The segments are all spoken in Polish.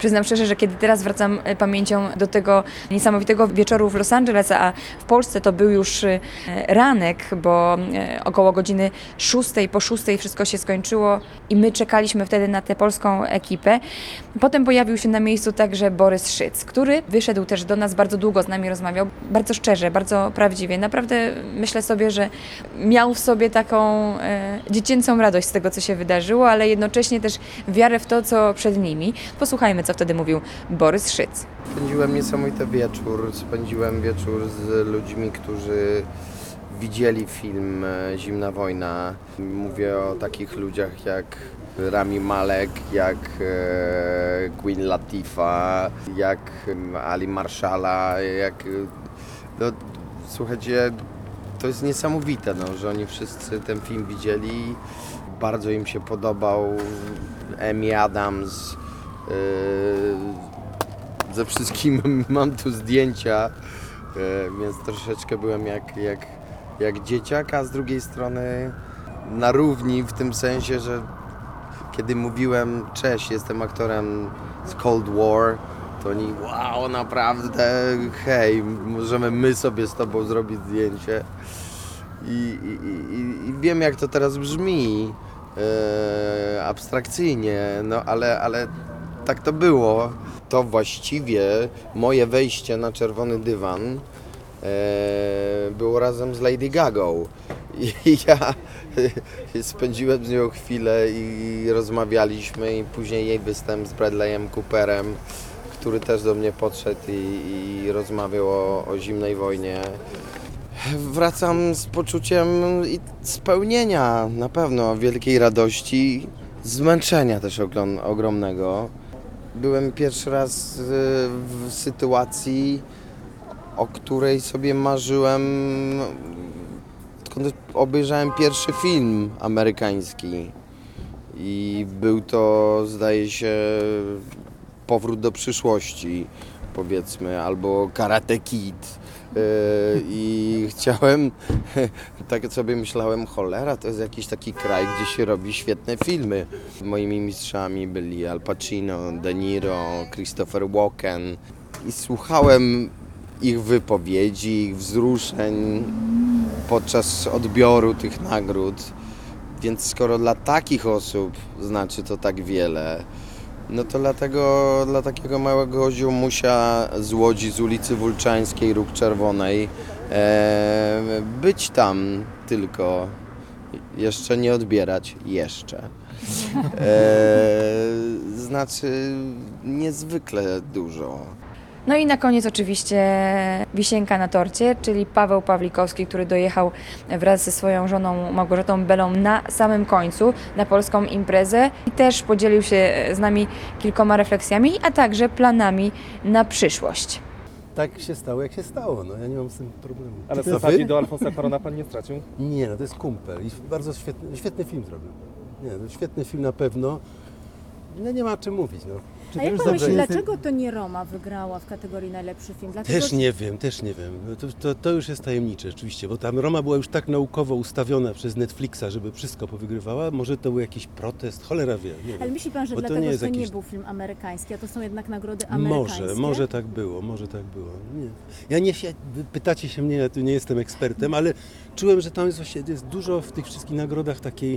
Przyznam szczerze, że kiedy teraz wracam pamięcią do tego niesamowitego wieczoru w Los Angeles, a w Polsce to był już ranek, bo około godziny 6, po 6 wszystko się skończyło i my czekaliśmy wtedy na tę polską ekipę. Potem pojawił się na miejscu także Borys Szyc, który wyszedł też do nas, bardzo długo z nami rozmawiał, bardzo szczerze, bardzo prawdziwie. Naprawdę myślę sobie, że miał w sobie taką dziecięcą radość z tego, co się wydarzyło, ale jednocześnie też wiarę w to, co przed nimi. Posłuchajmy, co wtedy mówił Borys Szyc. Spędziłem niesamowity wieczór. Spędziłem wieczór z ludźmi, którzy widzieli film Zimna wojna. Mówię o takich ludziach jak Rami Malek, jak Queen Latifah, jak Ali Marshalla, no, słuchajcie, to jest niesamowite, no, że oni wszyscy ten film widzieli. Bardzo im się podobał. Amy Adams. Ze wszystkim mam tu zdjęcia, więc troszeczkę byłem jak dzieciak, a z drugiej strony na równi w tym sensie, że kiedy mówiłem cześć, jestem aktorem z Cold War, to oni wow, naprawdę, hej, możemy my sobie z tobą zrobić zdjęcie. I wiem, jak to teraz brzmi, abstrakcyjnie, no ale tak to było. To właściwie moje wejście na czerwony dywan było razem z Lady Gagą. I ja spędziłem z nią chwilę i rozmawialiśmy, i później jej występ z Bradleyem Cooperem, który też do mnie podszedł i rozmawiał o zimnej wojnie. Wracam z poczuciem spełnienia, na pewno wielkiej radości, zmęczenia też ogromnego. Byłem pierwszy raz w sytuacji, o której sobie marzyłem, odkąd obejrzałem pierwszy film amerykański. I był to, zdaje się, Powrót do przyszłości, powiedzmy, albo Karate Kid. I chciałem, tak sobie myślałem, cholera, to jest jakiś taki kraj, gdzie się robi świetne filmy. Moimi mistrzami byli Al Pacino, De Niro, Christopher Walken. I słuchałem ich wypowiedzi, ich wzruszeń podczas odbioru tych nagród. Więc skoro dla takich osób znaczy to tak wiele, no to dla takiego małego ziomusia z Łodzi, z ulicy Wulczańskiej, Róg Czerwonej, być tam tylko, jeszcze nie odbierać, znaczy niezwykle dużo. No i na koniec oczywiście wisienka na torcie, czyli Paweł Pawlikowski, który dojechał wraz ze swoją żoną Małgorzatą Belą na samym końcu na polską imprezę i też podzielił się z nami kilkoma refleksjami, a także planami na przyszłość. Tak się stało, jak się stało, no ja nie mam z tym problemu. Ale sympatii do Alfonsa Cuarona pan nie stracił? Nie, no to jest kumpel i bardzo świetny film zrobił. Nie, to świetny film na pewno. No nie ma o czym mówić, no. A jak pan myśli, dlaczego to nie Roma wygrała w kategorii najlepszy film? Dlaczego... Też nie wiem. No to już jest tajemnicze rzeczywiście, bo tam Roma była już tak naukowo ustawiona przez Netflixa, żeby wszystko powygrywała. Może to był jakiś protest, cholera wie. Nie Ale wiem. myśli pan, że dlatego, że to nie był film amerykański, a to są jednak nagrody amerykańskie? Może tak było. Nie. Ja nie się, pytacie się mnie, ja tu nie jestem ekspertem, ale czułem, że tam jest dużo w tych wszystkich nagrodach takiej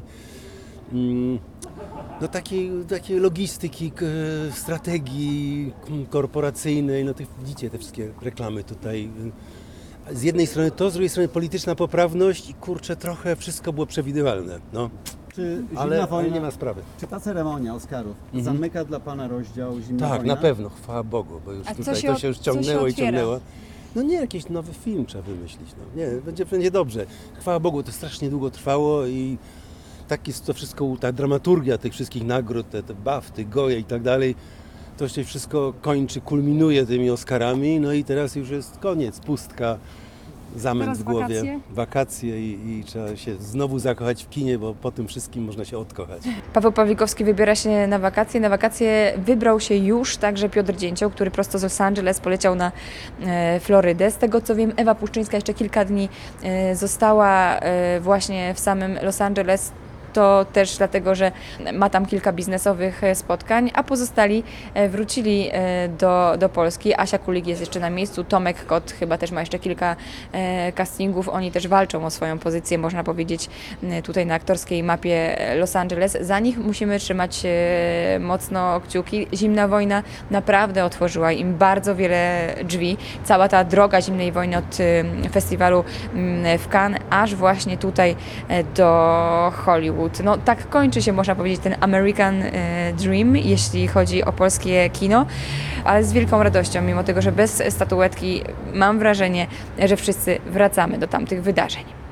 takiej logistyki, strategii korporacyjnej, no to widzicie te wszystkie reklamy tutaj. Z jednej strony to, z drugiej strony polityczna poprawność i kurczę, trochę wszystko było przewidywalne, no. Czy ale nie ma sprawy. Czy ta ceremonia Oscarów zamyka dla pana rozdział Zimna Tak, wojna? na pewno, chwała Bogu, bo już A tutaj to się już ciągnęło. No nie, jakiś nowy film trzeba wymyślić, no. Nie, będzie dobrze. Chwała Bogu, to strasznie długo trwało i tak jest to wszystko, ta dramaturgia tych wszystkich nagród, te BAFTY, Goje i tak dalej, to się wszystko kończy, kulminuje tymi Oscarami, no i teraz już jest koniec, pustka, zamęt w głowie, wakacje i trzeba się znowu zakochać w kinie, bo po tym wszystkim można się odkochać. Paweł Pawlikowski wybiera się na wakacje. Na wakacje wybrał się już także Piotr Dzięcioł, który prosto z Los Angeles poleciał na Florydę. Z tego co wiem, Ewa Puszczyńska jeszcze kilka dni została właśnie w samym Los Angeles. to też dlatego, że ma tam kilka biznesowych spotkań, a pozostali wrócili do Polski. Asia Kulik jest jeszcze na miejscu, Tomek Kot chyba też ma jeszcze kilka castingów. Oni też walczą o swoją pozycję, można powiedzieć, tutaj na aktorskiej mapie Los Angeles. Za nich musimy trzymać mocno kciuki. Zimna wojna naprawdę otworzyła im bardzo wiele drzwi. Cała ta droga zimnej wojny od festiwalu w Cannes aż właśnie tutaj do Hollywood. No tak kończy się, można powiedzieć, ten American Dream, jeśli chodzi o polskie kino, ale z wielką radością, mimo tego, że bez statuetki, mam wrażenie, że wszyscy wracamy do tamtych wydarzeń.